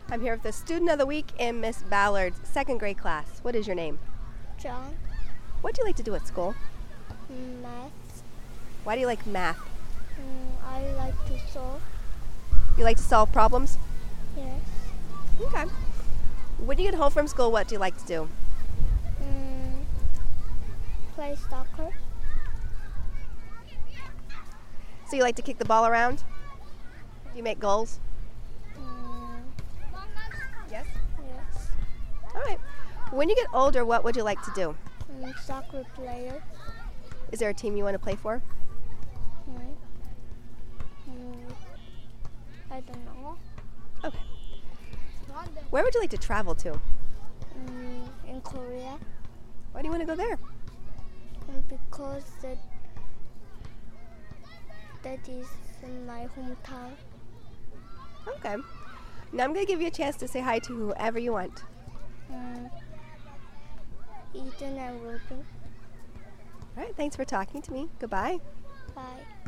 I'm here with the student of the week in Miss Ballard's second grade class. What is your name? John. What do you like to do at school? Math. Why do you like math? I like to solve. You like to solve problems? Yes. Okay. When you get home from school, what do you like to do? Play soccer. So you like to kick the ball around? Do you make goals? Yes. Yes. All right. When you get older, what would you like to do? Soccer player. Is there a team you want to play for? I don't know. Okay. Where would you like to travel to? In Korea. Why do you want to go there? Because that is my hometown. Okay. Now I'm going to give you a chance to say hi to whoever you want. Ethan and Ruben. All right. Thanks for talking to me. Goodbye. Bye.